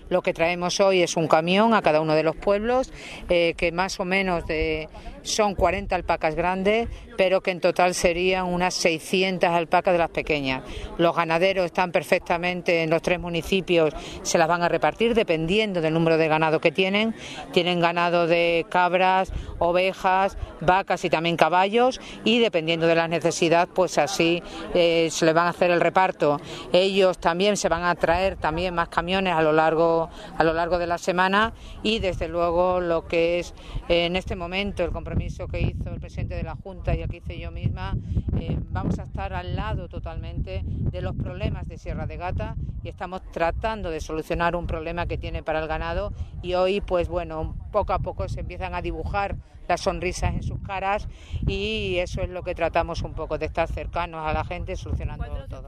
Lo que traemos hoy es un camión a cada uno de los pueblos, que más o menos son 40 alpacas grandes, pero que en total serían unas 600 alpacas de las pequeñas. Los ganaderos están perfectamente en los 3 municipios, se las van a repartir dependiendo del número de ganado que tienen. Tienen ganado de cabras, ovejas, vacas y también caballos, y dependiendo de la necesidad, pues así se les van a hacer el reparto. Ellos también se van a traer también más camiones a lo largo de la semana, y desde luego lo que es en este momento el compromiso que hizo el presidente de la Junta y el que hice yo misma, vamos a estar al lado totalmente de los problemas de Sierra de Gata, y estamos tratando de solucionar un problema que tiene para el ganado, y hoy pues bueno, poco a poco se empiezan a dibujar las sonrisas en sus caras, y eso es lo que tratamos un poco, de estar cercanos a la gente solucionando todo.